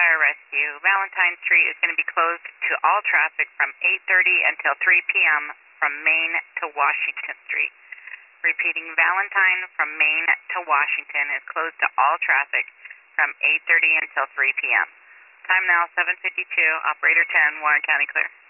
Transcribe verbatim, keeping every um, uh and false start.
Fire Rescue. Valentine Street is going to be closed to all traffic from eight thirty until three p.m. from Main to Washington Street. Repeating, Valentine from Main to Washington is closed to all traffic from eight thirty until three p.m. Time now seven fifty-two. Operator ten, Warren County clear.